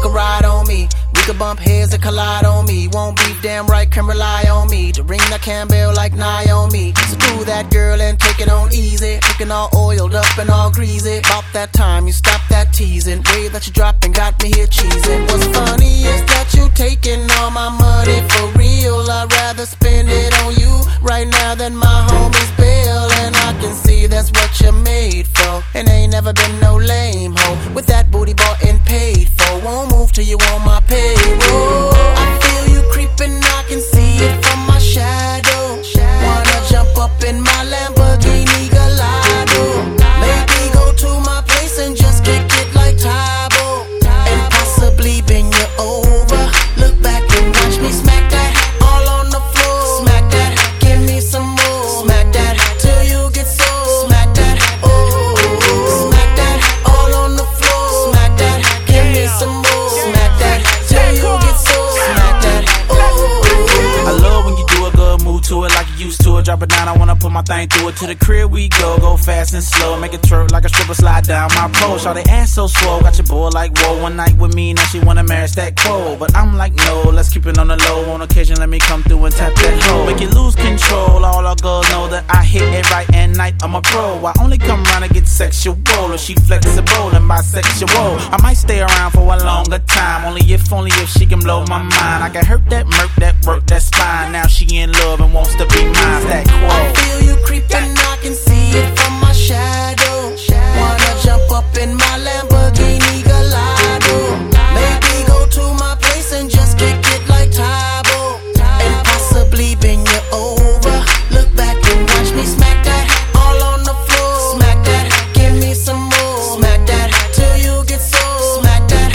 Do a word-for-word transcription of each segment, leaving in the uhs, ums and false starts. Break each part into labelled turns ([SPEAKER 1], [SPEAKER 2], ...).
[SPEAKER 1] could ride on me. We could bump heads and collide on me. Won't beef, damn right, can rely on me. To ring the Campbell like Naomi. So do that, girl, and take it on easy. Looking all oiled up and all greasy. About that time you stop that teasing. Way that you dropping got me here cheesing. What's funny is that you taking all my money for real. I'd rather spend it on you right now than my homie's bill. And I can see that's what you're made for. And ain't never been no lame hoe. With that booty bought and paid for. Won't move till you on my payroll. I feel you creeping, I can see it from my shadow. Wanna jump up in my Lamborghini Gallardo. Maybe go to my place and just kick it like Tybo. And possibly bend you over. Look back and watch me smack that all on the floor. Smack that, give me some more. Smack that till you get so. Smack that, oh. Smack that all on the floor. Smack that, give me some more. Smack that till you get so. Smack that, oh.
[SPEAKER 2] I love when you do a good move to it like you used to it. Drop it down, I wanna put my thing through it. To the crib we go, go fast and slow. Make it twerk like a stripper, slide down my pole. Shout the ass so swole, got your boy like whoa. One night with me, now she wanna marry that cold. But I'm like no, let's keep it on the low. On occasion, let me come through and tap that hoe. Make it lose control, all our girls know that I hit it right at night. I'm a pro, I only come around to get sexual. If she flexible and bisexual, I might stay around for a longer time. Only if, only if she can blow my mind. I can hurt that murk, that work, that's fine. Now she in love and wants to be mine. That quote.
[SPEAKER 1] I feel you creeping, I can see it from my shadow. Wanna jump up in my Lamborghini Gallardo. Maybe go to my place and just kick it like Tybo. And possibly bend you over. Look back and watch me smack that all on the floor. Smack that, give me some more. Smack that till you get so. Smack that,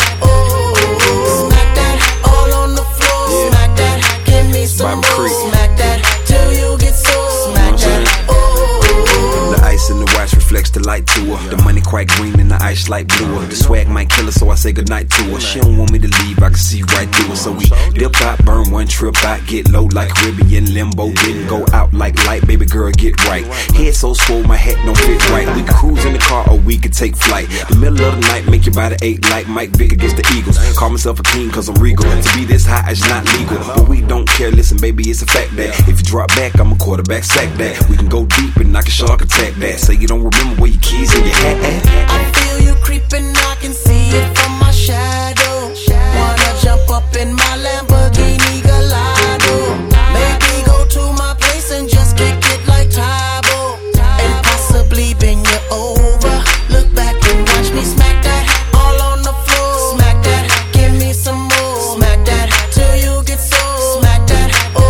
[SPEAKER 1] oh. Smack that all on the floor. Smack that, give me some more. Smack that till you get so. Smack that, oh.
[SPEAKER 3] The ice in the watch reflects the light to her. The money quite green and the ice light bluer. The swag might kill her, so I say goodnight to her. She don't want me to leave, I can see right through her. So we dip out, burn one trip out, get low like Caribbean limbo. Didn't go out like light, baby girl, get right. Head so swole, my head don't fit right. We can cruise in the car or we can take flight. The middle of the night, make your body ache like Mike Vick against the Eagles. Call myself a king cause I'm regal. To be this high is not legal, but we don't care, listen baby, it's a fact that if you drop back, I'm a quarterback, sack that. We can go deep and knock a shark attack that. Say you don't remember where your keys in your hat at.
[SPEAKER 1] I feel you creeping, I can see it from my shadow. Wanna jump up in my Lamborghini Gallardo. Maybe go to my place and just kick it like Tybo. And possibly bend you over. Look back and watch me smack that all on the floor. Smack that, give me some more. Smack that till you get so. Smack that,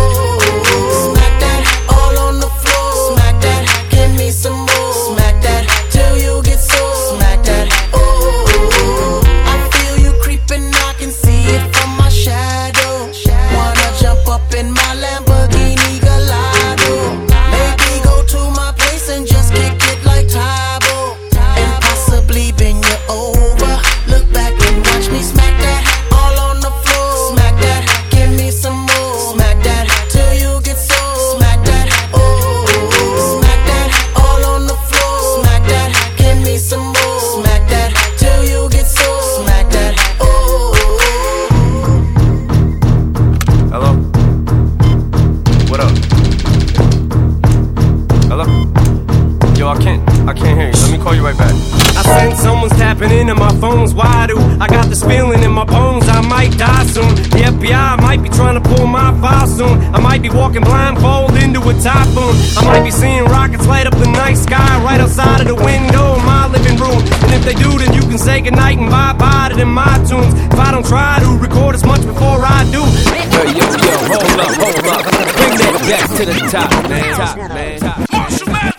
[SPEAKER 1] oh. Smack that all on the floor. Smack that, give me some more. Smack that till you get so. Smack that, oh. I feel you creeping, I can see it from my shadow. Wanna jump up in my Lamborghini Gallardo. Maybe go to my place and just kick it like Tybo. And possibly bend you over. Look back and watch me smack that all on the floor. Smack that, give me some more. Smack that till you get so. Smack that, oh. Smack that all on the floor. Smack that, give me some more. Smack that till you get so. Smack that, oh.
[SPEAKER 4] Hello? What up? Hello? Yo, I can't, I can't hear you. Let me call you right back. I sense someone's tapping into my phones. Why do I got this feeling in my bones? I might die soon. The F B I might be trying to pull my file soon. I might be walking blindfold into a typhoon. I might be seeing rockets light up the night sky right outside of the window in my living room. And if they do, then you can say goodnight and bye-bye to them my tunes. If I don't try to record as much before I do.
[SPEAKER 5] Yo, yo, yo, hold up, hold up. Bring that back to the top, man. Top, man. Top.